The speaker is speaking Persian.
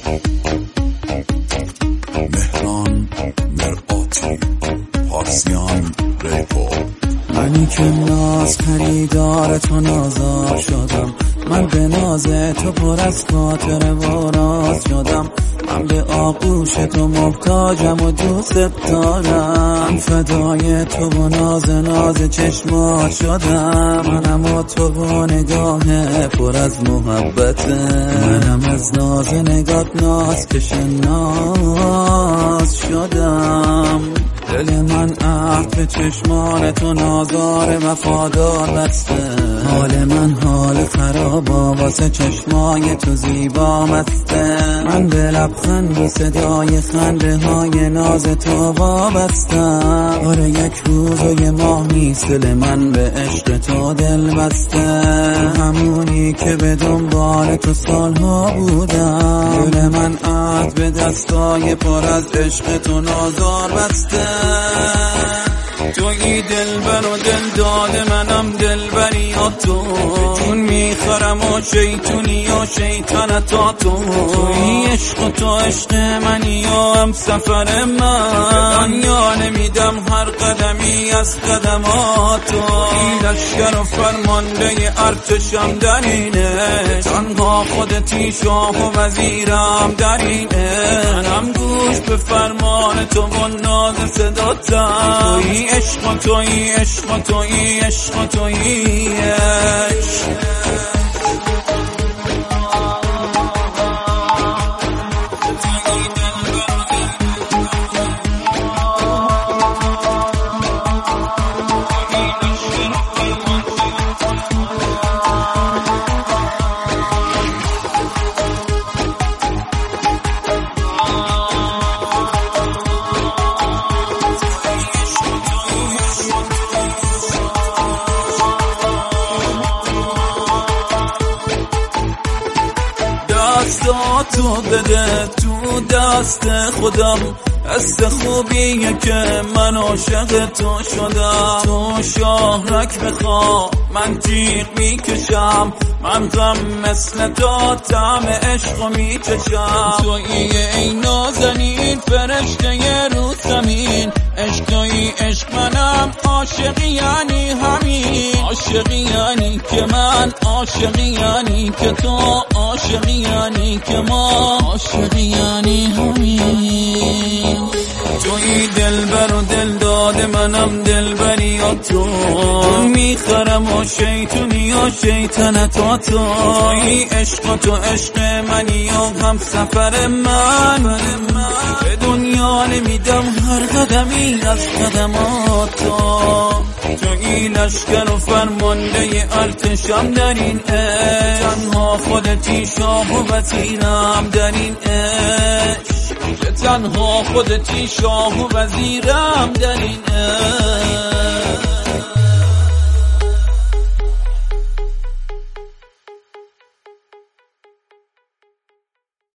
مهران مرآتی پارسیان ریپو. منی که ناز خریدار تو نازار شدم، من به ناز تو پر از خاطر و راز شدم، من به آغوش تو محتاجم و دوست دارم، فدای تو و ناز چشمات شدم، منم و تو و نگاه پر از محبت، منم از ناز نگات ناز کش ناز شدم. دل من عهد به چشمان تو نازار وفادار بسته، حال من حال خرابا واسه چشمای تو زیبا مسته، من به لبخند و صدای خنده های ناز تو وابستم، آره یک روز و یه ماه نیست دل من به عشق تو دل بسته، همونی که به دنبال تو سالها بودم، دل من عهد به دستای پر از عشق تو نازار بسته، تویی دلبر و دل داده منم دلبری یا تو، چون میخورم و شیطونی و شیطنتا تویی عشق و تو عشق منی یا هم سفر من، یا نمیدم هر قدمی از قدمات تو، لشکر و فرمانده ارتشم در اینه، تنها خودتی شاه و وزیرم در اینه، منم گوش به فرمان تو و ناز صداتم، تویی عشق و تویی عشق و تویی عشق و تویی عشق. تو بده تو دست خودم، دست خوبیه که من عاشق تو شدم، تو شاهرک بخوا من تیغ میکشم، من غم مثل تو طعم عشقو میچشم، تویی ای نازنین فرشته رو زمین، عشق تویی عشق منم، عاشقی یعنی همین، عاشقی یعنی که من، عاشقی یعنی که تو، عاشقی یعنی که ما، عاشقی یعنی همین، تویی دلبر و دل داده منم دلبری یا تو، میخرم و شیطونی و شیطنتا تویی عشق و تو عشق منی یا هم سفر من، به دنیا نمیدم هر قدمی از قدمات تو، تویی لشکر و فرمانده ارتشم در این عشق، تنها خودتی شاه و وزیرم در این عشق، تنها خودتی شاه و وزیرم در این عشق.